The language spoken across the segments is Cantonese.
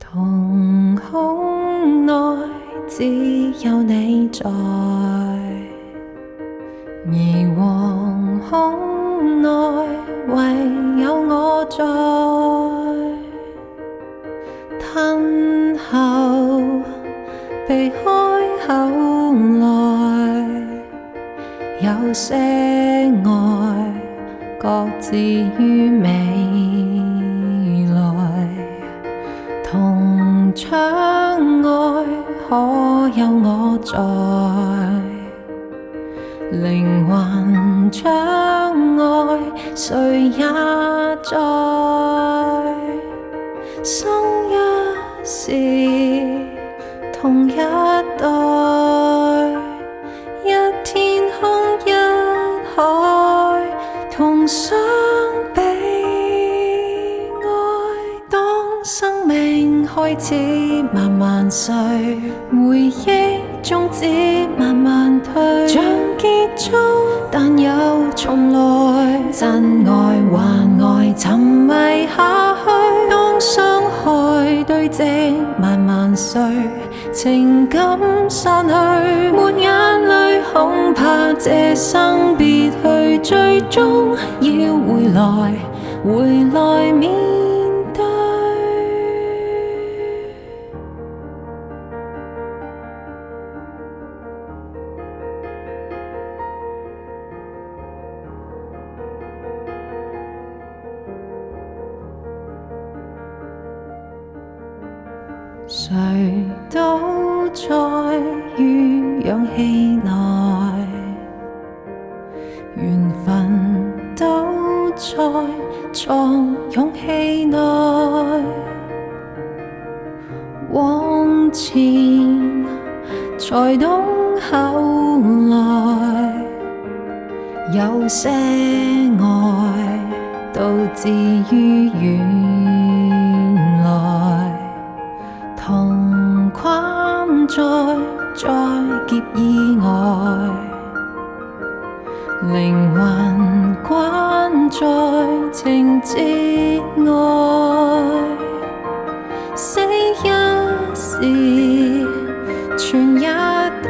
瞳孔內只有你在，而惶恐內唯有我在。吞後避開口來，有些愛各自於未來。銅窗外可有我在，靈魂窗外誰也在。生一時同一代，一天空一海，同相比愛。當生命開始慢慢碎，回憶終止慢慢退，像結束但又重來。真愛還愛沉迷下去，當傷害堆積慢慢碎，情感散去，沒眼淚，恐怕這生別去，最終要回來面對。誰都在於氧氣內，緣分都在藏勇氣內。往前才懂後來，有些愛導致於原來。同框在劫以外，靈魂關在情節外。死一時存一代，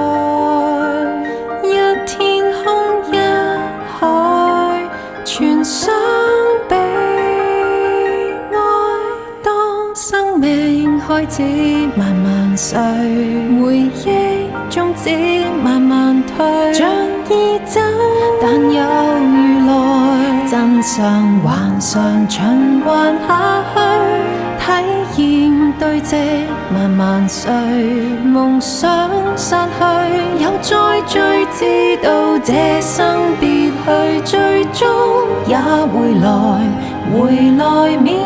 一天空一海，全相比愛。當生命開始慢慢碎，回憶終止慢慢退，像已走但又如來，真相還常循環下去，體驗堆積慢慢碎，夢想散去，有再聚知道這生別去，最終也回來面